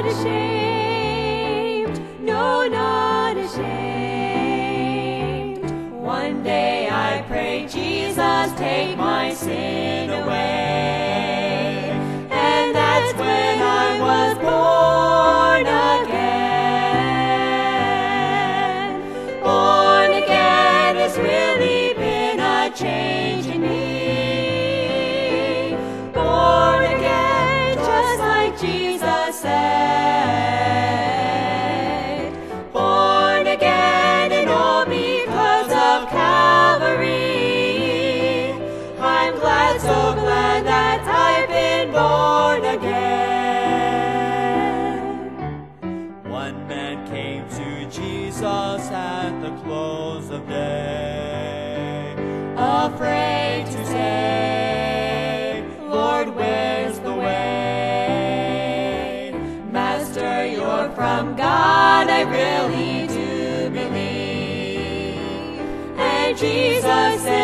ashamed, no, not ashamed. One day I prayed, Jesus, take my sin away. And that's when I was born again. Born again has really been a change in me. Born again, just like Jesus said. Born again, and all because of Calvary. I'm glad, so glad that I've been born again. One man came to Jesus at the close of day, Afraid to say, Lord, where's the way? Master, you're from God, I really do believe. And Jesus said,